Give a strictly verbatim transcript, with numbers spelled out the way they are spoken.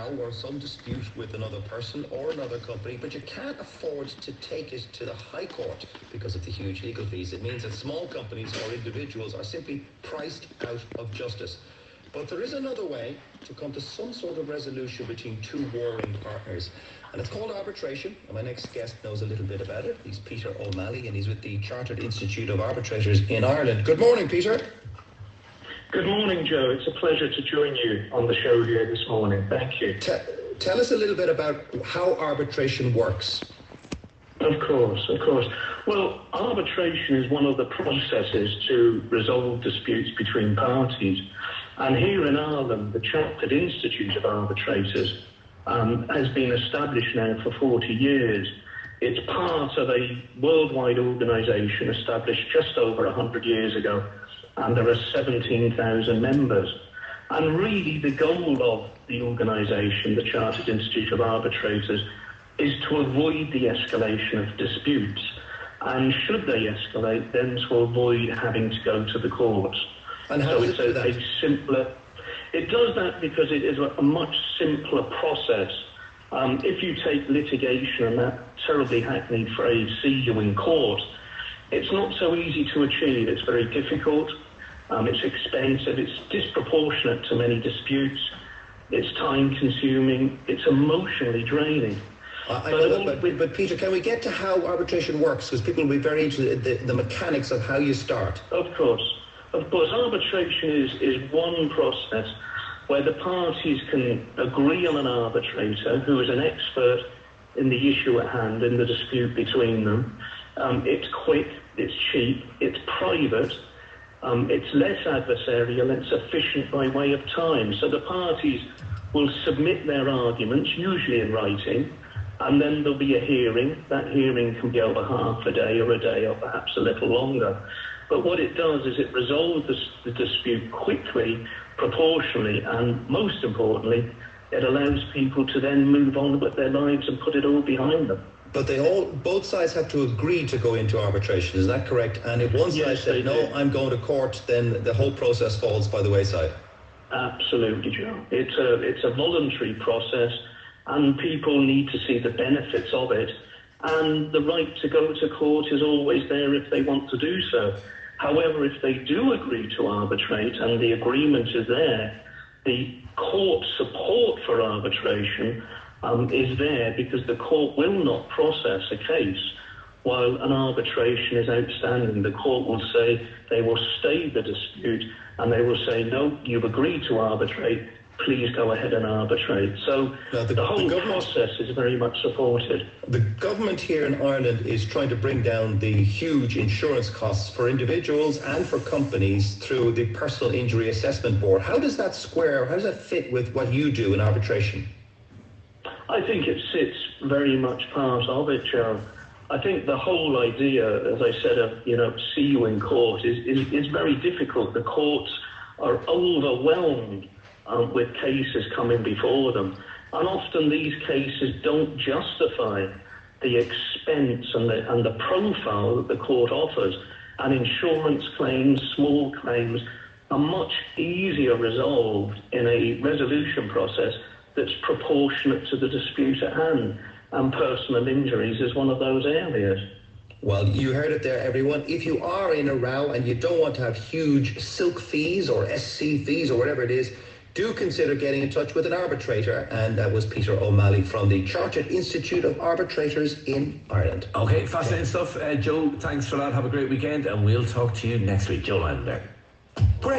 row or some dispute with another person or another company, but you can't afford to take it to the High Court because of the huge legal fees. It means that small companies or individuals are simply priced out of justice. But there is another way to come to some sort of resolution between two warring partners, and it's called arbitration. And my next guest knows a little bit about it. He's Peter O'Malley, and he's with the Chartered Institute of Arbitrators in Ireland. Good morning, Peter. Good morning, Joe. It's a pleasure to join you on the show here this morning. Thank you. T- tell us a little bit about how arbitration works. Of course, of course. Well, arbitration is one of the processes to resolve disputes between parties. And here in Ireland, the Chartered Institute of Arbitrators um, has been established now for forty years. It's part of a worldwide organisation established just over one hundred years ago, and there are seventeen thousand members. And really the goal of the organisation, the Chartered Institute of Arbitrators, is to avoid the escalation of disputes. And should they escalate, then to avoid having to go to the courts. And how so does it's it do a, that? a simpler... It does that because it is a much simpler process. Um, if you take litigation and that terribly hackneyed phrase, see you in court, it's not so easy to achieve. It's very difficult. Um, it's expensive. It's disproportionate to many disputes. It's time-consuming. It's emotionally draining. Uh, I know that, but, but Peter, can we get to how arbitration works? Because people will be very interested in the, the mechanics of how you start. Of course. Of course, arbitration is, is one process where the parties can agree on an arbitrator who is an expert in the issue at hand, in the dispute between them. Um, it's quick, it's cheap, it's private, um, it's less adversarial, it's efficient by way of time. So the parties will submit their arguments, usually in writing, and then there'll be a hearing. That hearing can be over half a day or a day or perhaps a little longer. But what it does is it resolves the, the dispute quickly, proportionally, and most importantly, it allows people to then move on with their lives and put it all behind them. But they all, both sides have to agree to go into arbitration, is that correct? And if one side Yes, said, no, do. I'm going to court, then the whole process falls by the wayside. Absolutely, Joe. It's a, it's a voluntary process, and people need to see the benefits of it. And the right to go to court is always there if they want to do so. However, if they do agree to arbitrate and the agreement is there, the court support for arbitration um, is there because the court will not process a case while an arbitration is outstanding. The court will say they will stay the dispute and they will say, no, you've agreed to arbitrate, please go ahead and arbitrate. So now, the, the whole the process is very much supported. The government here in Ireland is trying to bring down the huge insurance costs for individuals and for companies through the Personal Injury Assessment Board. How does that square, how does that fit with what you do in arbitration? I think it sits very much part of it, Joe. I think the whole idea, as I said, of, you know, see you in court is, is, is very difficult. The courts are overwhelmed Um, with cases coming before them. And often these cases don't justify the expense and the, and the profile that the court offers. And insurance claims, small claims, are much easier resolved in a resolution process that's proportionate to the dispute at hand. And personal injuries is one of those areas. Well, you heard it there, everyone. If you are in a row and you don't want to have huge silk fees or S C fees or whatever it is, do consider getting in touch with an arbitrator, and that was Peter O'Malley from the Chartered Institute of Arbitrators in Ireland. Okay, fascinating stuff. Uh, Joe, thanks for that. Have a great weekend, and we'll talk to you next week. Joe Lyman there.